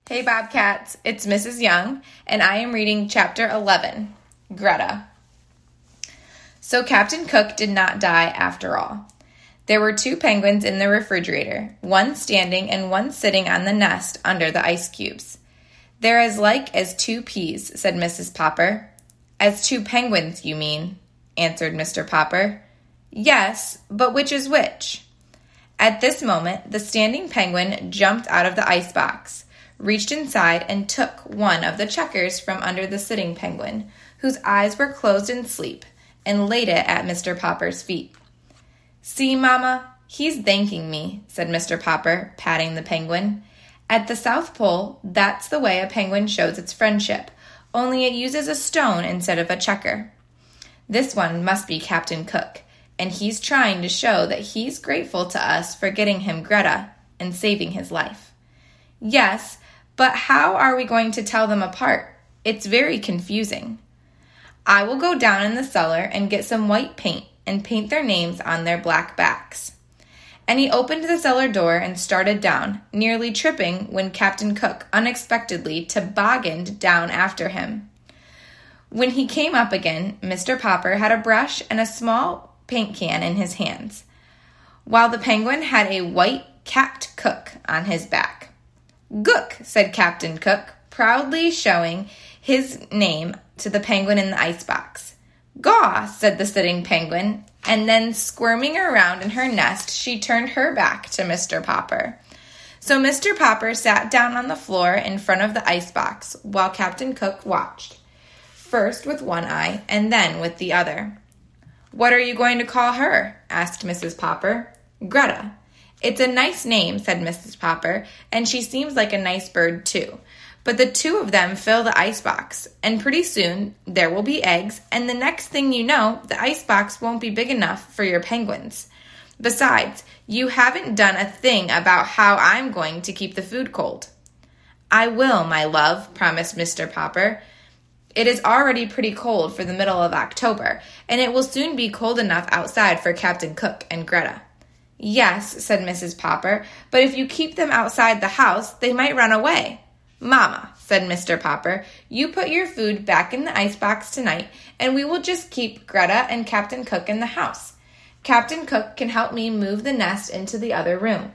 Hey Bobcats, it's Mrs. Young, and I am reading Chapter 11, Greta. So Captain Cook did not die after all. There were 2 penguins in the refrigerator, one standing and one sitting on the nest under the ice cubes. "They're as like as 2 peas," said Mrs. Popper. "As 2 penguins, you mean," answered Mr. Popper. "Yes, but which is which?" At this moment, the standing penguin jumped out of the icebox, reached inside, and took one of the checkers from under the sitting penguin, whose eyes were closed in sleep, and laid it at Mr. Popper's feet. "See, Mama, he's thanking me," said Mr. Popper, patting the penguin. "At the South Pole, that's the way a penguin shows its friendship, only it uses a stone instead of a checker. This one must be Captain Cook, and he's trying to show that he's grateful to us for getting him Greta and saving his life." "Yes, but how are we going to tell them apart? It's very confusing." "I will go down in the cellar and get some white paint and paint their names on their black backs." And he opened the cellar door and started down, nearly tripping when Captain Cook unexpectedly tobogganed down after him. When he came up again, Mr. Popper had a brush and a small paint can in his hands, while the penguin had a white capped Cook on his back. "Gook," said Captain Cook, proudly showing his name to the penguin in the icebox. "Gaw," said the sitting penguin, and then squirming around in her nest, she turned her back to Mr. Popper. So Mr. Popper sat down on the floor in front of the icebox while Captain Cook watched, first with one eye and then with the other. "What are you going to call her?" asked Mrs. Popper. "Greta." "It's a nice name," said Mrs. Popper, "and she seems like a nice bird, too. But the 2 of them fill the icebox, and pretty soon there will be eggs, and the next thing you know, the icebox won't be big enough for your penguins. Besides, you haven't done a thing about how I'm going to keep the food cold." "I will, my love," promised Mr. Popper. "It is already pretty cold for the middle of October, and it will soon be cold enough outside for Captain Cook and Greta." "Yes," said Mrs. Popper, "but if you keep them outside the house, they might run away." "Mama," said Mr. Popper, "you put your food back in the icebox tonight, and we will just keep Greta and Captain Cook in the house. Captain Cook can help me move the nest into the other room.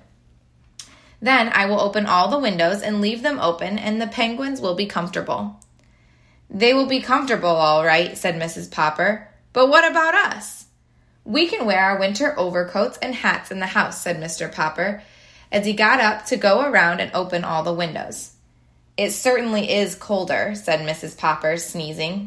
Then I will open all the windows and leave them open, and the penguins will be comfortable." "They will be comfortable, all right," said Mrs. Popper. "But what about us?" "We can wear our winter overcoats and hats in the house," said Mr. Popper, as he got up to go around and open all the windows. "It certainly is colder," said Mrs. Popper, sneezing.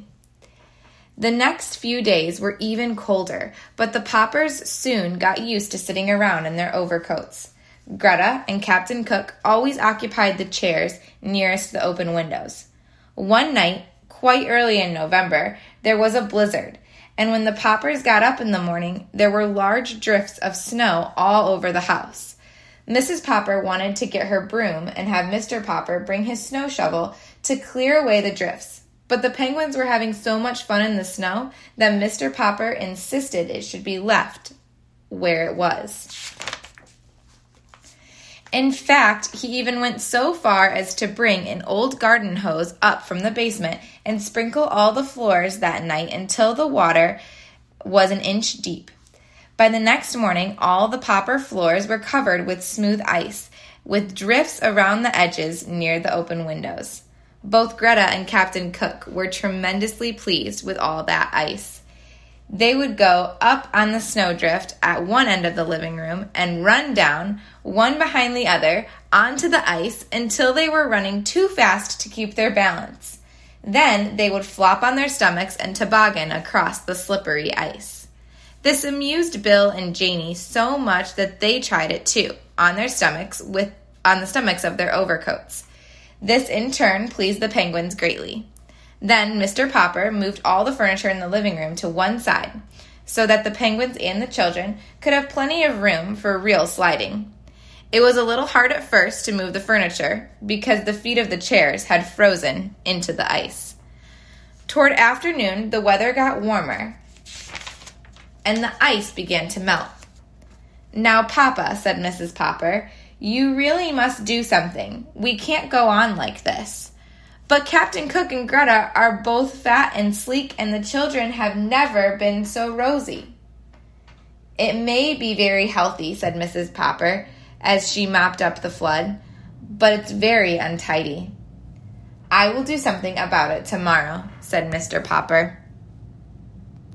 The next few days were even colder, but the Poppers soon got used to sitting around in their overcoats. Greta and Captain Cook always occupied the chairs nearest the open windows. One night, quite early in November, there was a blizzard, and when the Poppers got up in the morning, there were large drifts of snow all over the house. Mrs. Popper wanted to get her broom and have Mr. Popper bring his snow shovel to clear away the drifts, but the penguins were having so much fun in the snow that Mr. Popper insisted it should be left where it was. In fact, he even went so far as to bring an old garden hose up from the basement and sprinkle all the floors that night until the water was an inch deep. By the next morning, all the Popper floors were covered with smooth ice, with drifts around the edges near the open windows. Both Greta and Captain Cook were tremendously pleased with all that ice. They would go up on the snowdrift at one end of the living room and run down, one behind the other, onto the ice until they were running too fast to keep their balance. Then they would flop on their stomachs and toboggan across the slippery ice. This amused Bill and Janie so much that they tried it too, on the stomachs of their overcoats. This in turn pleased the penguins greatly. Then Mr. Popper moved all the furniture in the living room to one side, so that the penguins and the children could have plenty of room for real sliding. It was a little hard at first to move the furniture, because the feet of the chairs had frozen into the ice. Toward afternoon, the weather got warmer, and the ice began to melt. "Now, Papa," said Mrs. Popper, You really must do something. We can't go on like this. But Captain Cook and Greta are both fat and sleek, and the children have never been so rosy. It may be very healthy, said Mrs. Popper, as she mopped up the flood, but it's very untidy. I will do something about it tomorrow, said Mr. Popper.